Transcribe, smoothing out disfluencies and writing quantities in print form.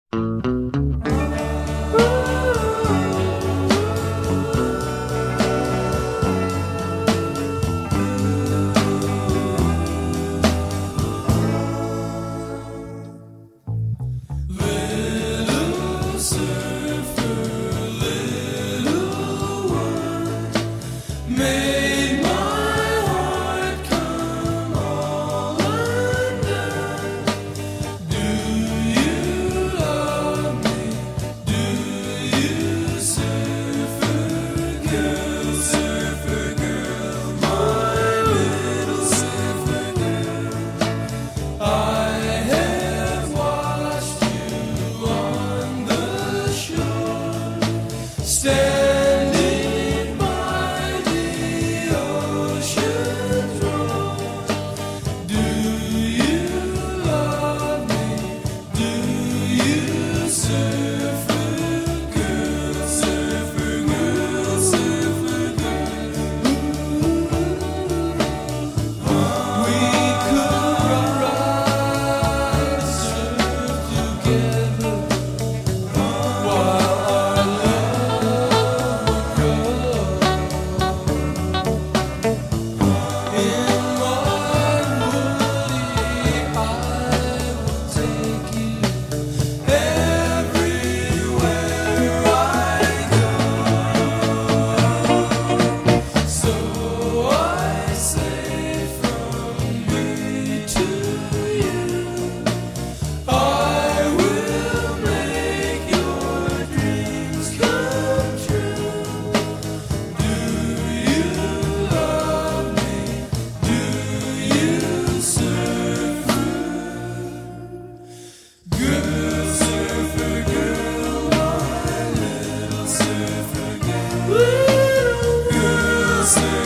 Made my heart come all undone. Do you love me? Do you, surfer girl, my little surfer girl? I have watched you on the shore, standing by the ocean's roar. Do you love me? Do you, surfer girl, surfer girl, surfer girl? We could ride, surf together while our love would grow. In one woody I will take you everywhere I go. So I say from me to you, I will make your dreams come true. Do you love me? Do you, surfer girl, my little surfer girl? Girl, surfer